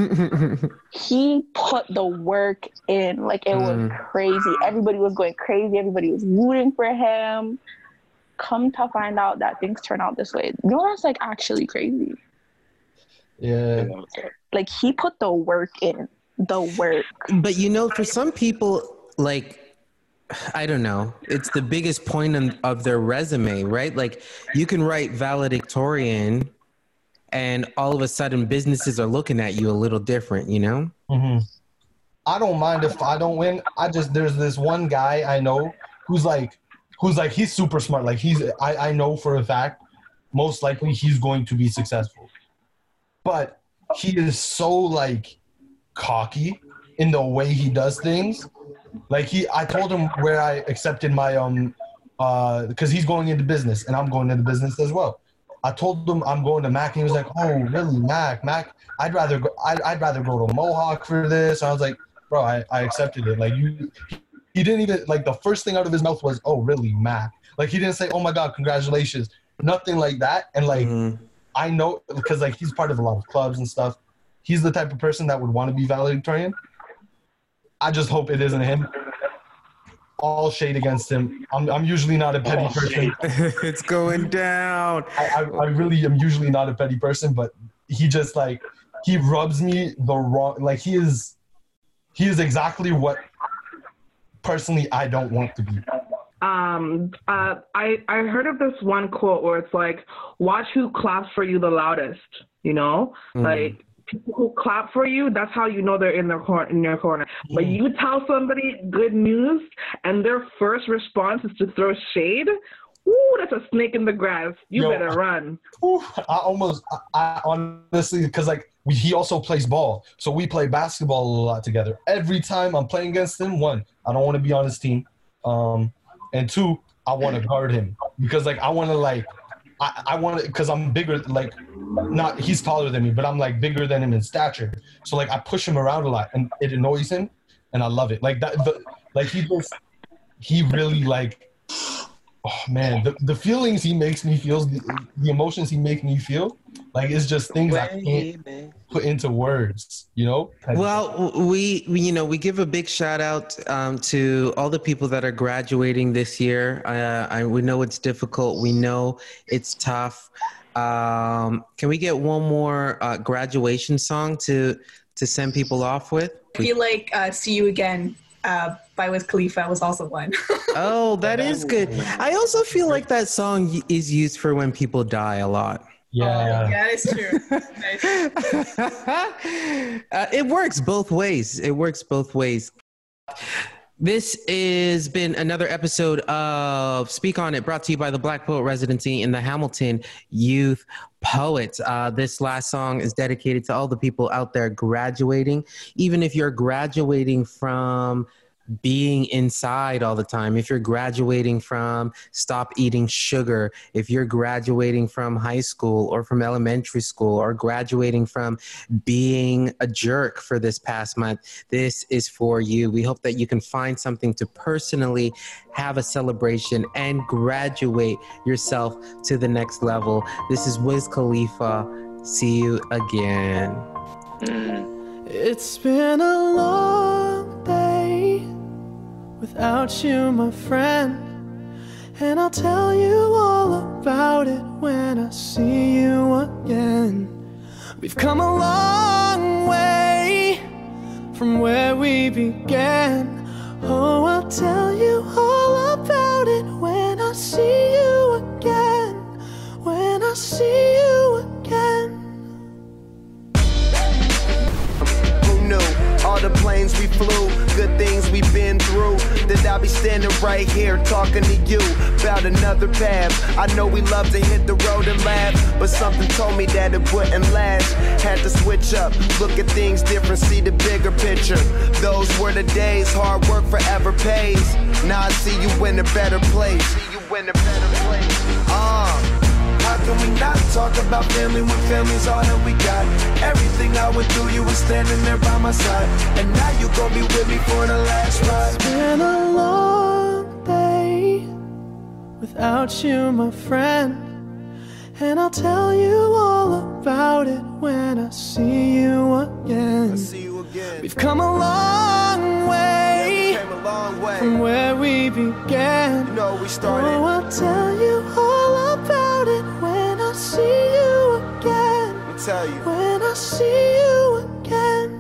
he put the work in, like it was mm. crazy. Everybody was going crazy. Everybody was rooting for him. Come to find out that things turn out this way. You know, that's like actually crazy. Yeah. Like he put the work in, the work. But you know, for some people, like, I don't know, it's the biggest point in, of their resume, right? Like you can write valedictorian and all of a sudden businesses are looking at you a little different, you know? Mm-hmm. I don't mind if I don't win. I just, there's this one guy I know who's like, who's like, he's super smart. Like he's, I, I know for a fact, most likely he's going to be successful. But he is so like cocky in the way he does things. Like he, I told him where I accepted my, um, uh, because he's going into business and I'm going into business as well. I told him I'm going to Mac and he was like, oh, really, Mac, Mac, I'd rather go, I'd, I'd rather go to Mohawk for this. I was like, bro, I, I accepted it. Like you, he didn't even, like the first thing out of his mouth was, oh, really, Mac? Like he didn't say, oh my God, congratulations. Nothing like that. And like, mm-hmm. I know, because like he's part of a lot of clubs and stuff. He's the type of person that would want to be valedictorian. I just hope it isn't him. All shade against him. I'm I'm usually not a petty oh, person. It's going down. I, I I really am usually not a petty person, but he just like he rubs me the wrong. Like he is, he is exactly what personally I don't want to be. Um, uh, I I heard of this one quote where it's like, "Watch who claps for you the loudest." You know, mm. like. People who clap for you, that's how you know they're in their corner. In your corner. Mm. But you tell somebody good news, and their first response is to throw shade. Ooh, that's a snake in the grass. You Yo, better run. Ooh, I almost, I, I honestly, because like we, he also plays ball, so we play basketball a lot together. Every time I'm playing against him, one, I don't want to be on his team, um, and two, I want to guard him because like I want to like. I, I want to, because I'm bigger, like, not, he's taller than me, but I'm, like, bigger than him in stature. So, like, I push him around a lot, and it annoys him, and I love it. Like, that, the, like, he just, he really, like, oh man, the, the feelings he makes me feel, the, the emotions he makes me feel, like it's just things I can't put into words, you know? Well, we, we you know, we give a big shout out um, to all the people that are graduating this year. Uh, I, we know it's difficult. We know it's tough. Um, can we get one more uh, graduation song to to send people off with? I feel like uh, "See You Again" uh, by Wiz Khalifa was also one. Oh, that is good. I also feel like that song is used for when people die a lot. Yeah, oh, yeah, it's true. Nice. uh, it works both ways. It works both ways. This has been another episode of Speak On It, brought to you by the Black Poet Residency in the Hamilton Youth Poets. Uh, this last song is dedicated to all the people out there graduating. Even if you're graduating from being inside all the time, if you're graduating from stop eating sugar, if you're graduating from high school or from elementary school, or graduating from being a jerk for this past month, this is for you. We hope that you can find something to personally have a celebration and graduate yourself to the next level. This is Wiz Khalifa. See you again. It's been a long day without you, my friend, and I'll tell you all about it when I see you again. We've come a long way from where we began. Oh, I'll tell you all about it when I see you again, when I see you again. All the planes we flew, good things we've been through. That I'll be standing right here talking to you about another path. I know we love to hit the road and laugh, but something told me that it wouldn't last. Had to switch up, look at things different, see the bigger picture. Those were the days, hard work forever pays. Now I see you in a better place. See you in a better place. Uh. How can we not talk about family when family's all that we got? Everything I went through, you were standing there by my side, and now you gon' be with me for the last ride. It's been a long day without you, my friend, and I'll tell you all about it when I see you again. I see you again. We've come a long way, yeah, we came a long way from where we began. You know we started. Oh, I'll tell you all about it when I see you again. Let me tell you. When I see you again.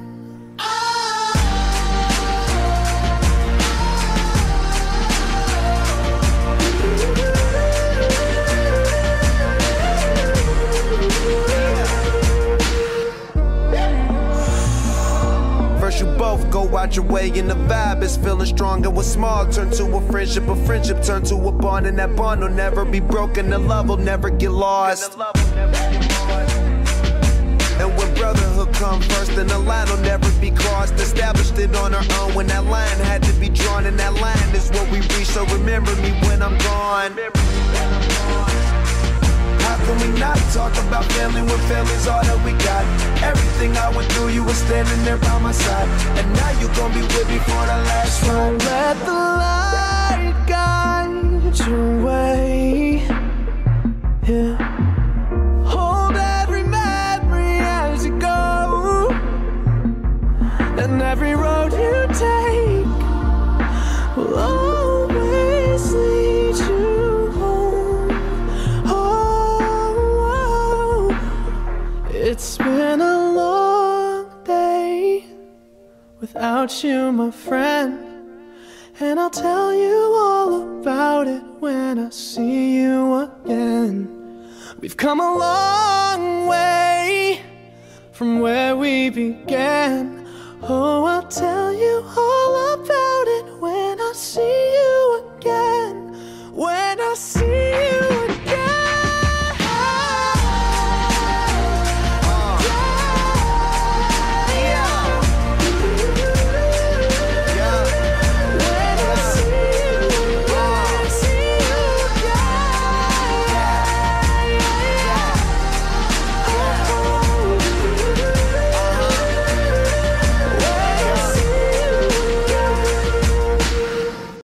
First you both go out your way and the vibe is feeling strong. And what's small turn to a friendship, a friendship turn to a bond, and that bond will never be broken, the love will never get lost. And when brotherhood come first, then the line will never be crossed. Established it on our own when that line had to be drawn, and that line is what we reach. So remember me when I'm gone. How can we not talk about family when family's all that we got? Everything I went through, you were standing there by my side, and now you gon' be with me for the last ride. So let the light guide your way. Yeah. Hold every memory as you go, and every road you take will always lead you home. Oh, it's been a long day without you, my friend, and I'll tell you all about it when I see you again. We've come a long way from where we began. Oh, I'll tell you all